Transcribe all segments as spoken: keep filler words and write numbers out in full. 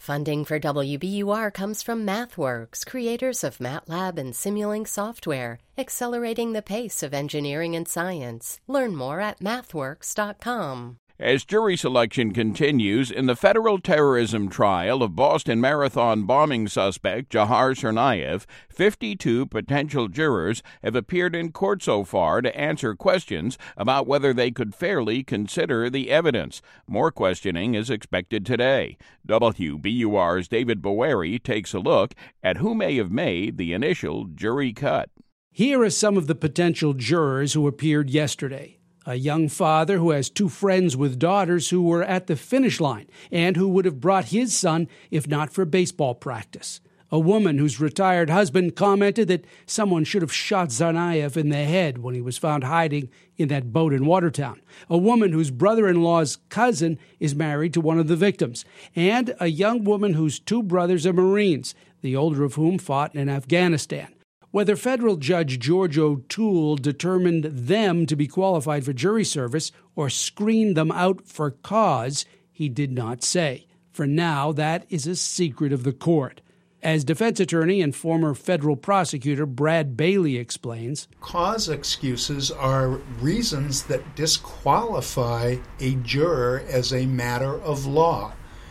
Funding for W B U R comes from MathWorks, creators of MATLAB and Simulink software, accelerating the pace of engineering and science. Learn more at mathworks dot com. As jury selection continues in the federal terrorism trial of Boston Marathon bombing suspect Jahar Tsarnaev, fifty-two potential jurors have appeared in court so far to answer questions about whether they could fairly consider the evidence. More questioning is expected today. W B U R's David Boeri takes a look at who may have made the initial jury cut. Here are some of the potential jurors who appeared yesterday. A young father who has two friends with daughters who were at the finish line and who would have brought his son if not for baseball practice. A woman whose retired husband commented that someone should have shot Tsarnaev in the head when he was found hiding in that boat in Watertown. A woman whose brother-in-law's cousin is married to one of the victims. And a young woman whose two brothers are Marines, the older of whom fought in Afghanistan. Whether federal Judge George O'Toole determined them to be qualified for jury service or screened them out for cause, he did not say. For now, that is a secret of the court. As defense attorney and former federal prosecutor Brad Bailey explains, cause excuses are reasons that disqualify a juror as a matter of law.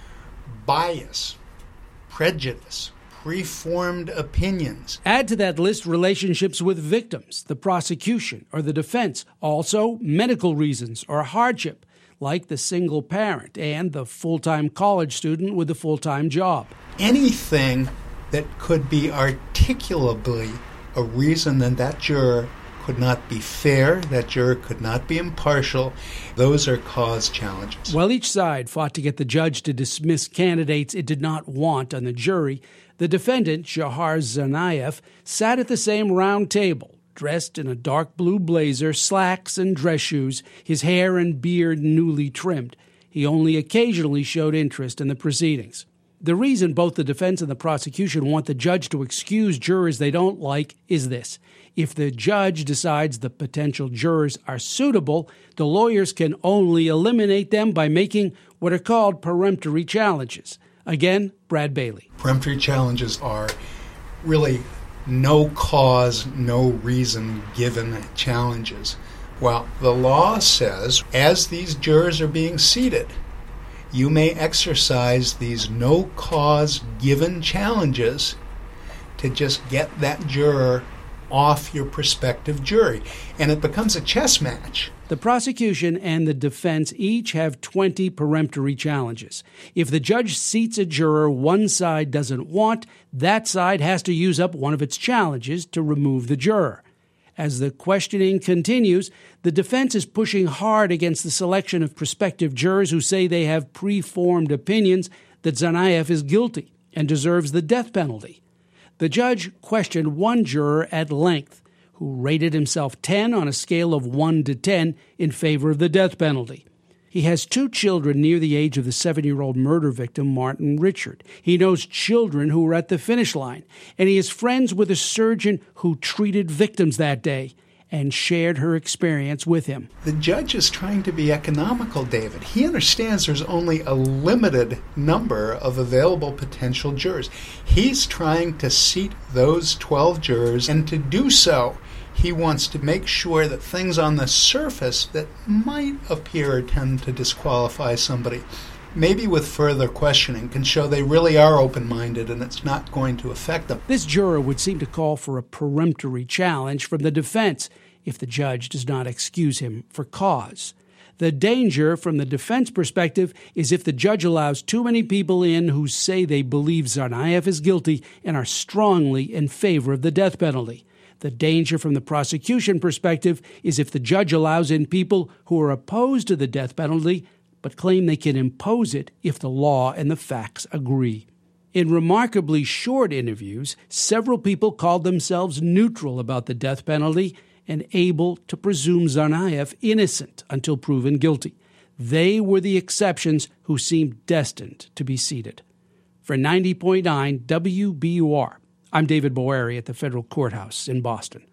Bias, prejudice, preformed opinions. Add to that list relationships with victims, the prosecution, or the defense. Also, medical reasons or hardship, like the single parent and the full-time college student with a full-time job. Anything that could be articulably a reason that that juror could not be fair, that juror could not be impartial, those are cause challenges. While each side fought to get the judge to dismiss candidates it did not want on the jury, the defendant, Jahar Tsarnaev, sat at the same round table, dressed in a dark blue blazer, slacks, and dress shoes, his hair and beard newly trimmed. He only occasionally showed interest in the proceedings. The reason both the defense and the prosecution want the judge to excuse jurors they don't like is this. If the judge decides the potential jurors are suitable, the lawyers can only eliminate them by making what are called peremptory challenges. Again, Brad Bailey. Peremptory challenges are really no cause, no reason given challenges. Well, the law says as these jurors are being seated, you may exercise these no cause given challenges to just get that juror off your prospective jury. And it becomes a chess match. The prosecution and the defense each have twenty peremptory challenges. If the judge seats a juror one side doesn't want, that side has to use up one of its challenges to remove the juror. As the questioning continues, the defense is pushing hard against the selection of prospective jurors who say they have preformed opinions that Tsarnaev is guilty and deserves the death penalty. The judge questioned one juror at length, who rated himself ten on a scale of one to ten in favor of the death penalty. He has two children near the age of the seven-year-old murder victim, Martin Richard. He knows children who were at the finish line, and he is friends with a surgeon who treated victims that day and shared her experience with him. The judge is trying to be economical, David. He understands there's only a limited number of available potential jurors. He's trying to seat those twelve jurors, and to do so, he wants to make sure that things on the surface that might appear or tend to disqualify somebody, maybe with further questioning, can show they really are open-minded and it's not going to affect them. This juror would seem to call for a peremptory challenge from the defense if the judge does not excuse him for cause. The danger from the defense perspective is if the judge allows too many people in who say they believe Tsarnaev is guilty and are strongly in favor of the death penalty. The danger from the prosecution perspective is if the judge allows in people who are opposed to the death penalty but claim they can impose it if the law and the facts agree. In remarkably short interviews, several people called themselves neutral about the death penalty and able to presume Tsarnaev innocent until proven guilty. They were the exceptions who seemed destined to be seated. For ninety point nine W B U R, I'm David Boeri at the Federal Courthouse in Boston.